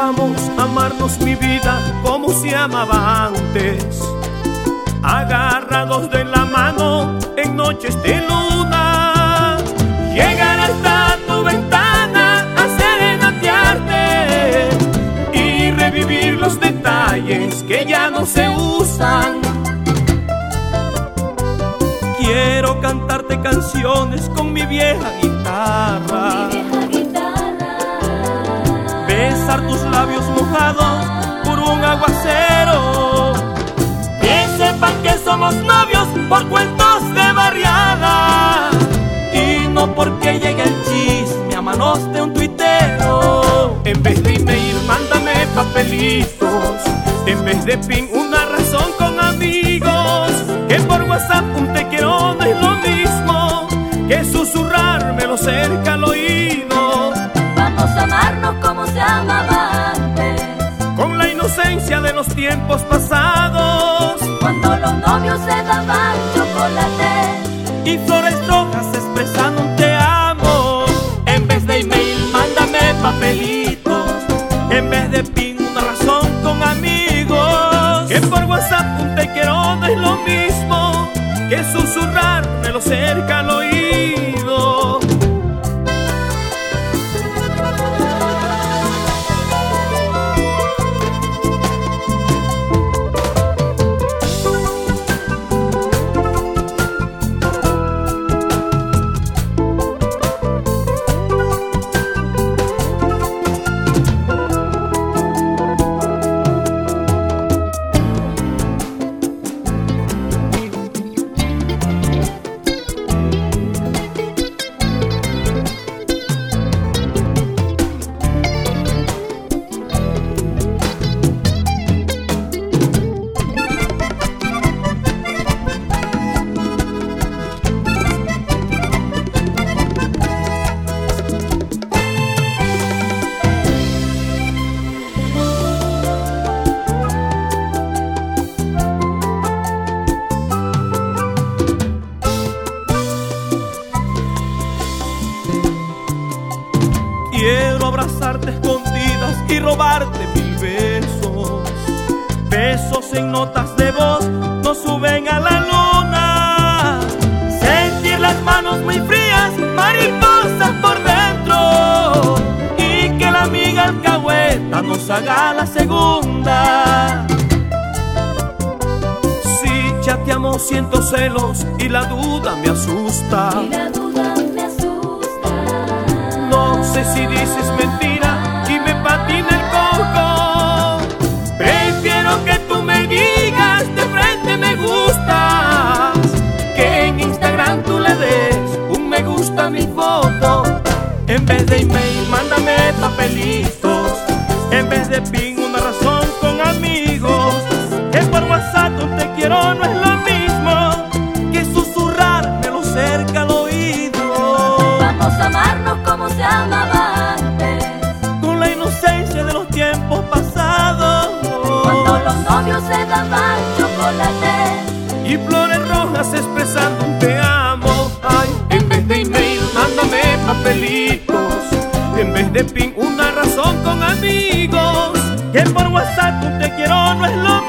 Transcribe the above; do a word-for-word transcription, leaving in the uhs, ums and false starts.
Quisiéramos amarnos mi vida como se amaba antes, agarrados de la mano en noches de luna. Llegar hasta tu ventana a serenatearte y revivir los detalles que ya no se usan. Quiero cantarte canciones con mi vieja guitarra, mi vieja guitarra. Besar tus labios mojados por un aguacero. Que sepan que somos novios por cuentos de barriada y no porque llegue el chisme a manos de un tuitero. En vez de email, mándame papelitos. En vez de pin, una razón con amigos. Que por WhatsApp un te quiero no es lo mismo que susurrármelo cerca al oído. Vamos a amarnos como se amaba antes, con la inocencia de los tiempos pasados, cuando los novios se daban chocolate y flores rojas expresando un te amo. En vez de email, mándame papelitos. En vez de pin, una razón con amigos. Que por WhatsApp un te quiero no es lo mismo que susurrármelo cerca al oído. Quiero abrazarte escondidas y robarte mil besos. Besos en notas de voz no suben a la luna. Sentir las manos muy frías, mariposas por dentro. Y que la amiga alcahueta nos haga la segunda. Si chateamos siento celos y la duda me asusta. y la duda me asusta. No sé si dices mentira y me patina el coco. Prefiero que tú me digas de frente me gustas, que en Instagram tú le des un me gusta a mi foto. En vez de email, mándame papelitos. En vez de pin, una razón con amigos. Que por WhatsApp un te quiero no es lo mismo que susurrármelo cerca al oído. Vamos a amarnos como se amaba antes, con la inocencia de los tiempos pasados, cuando los novios se daban chocolate y flores rojas expresando un te amo. Ay, en vez de email, mándame papelitos. En vez de pin, una razón con amigos. Que por WhatsApp un te quiero no es lo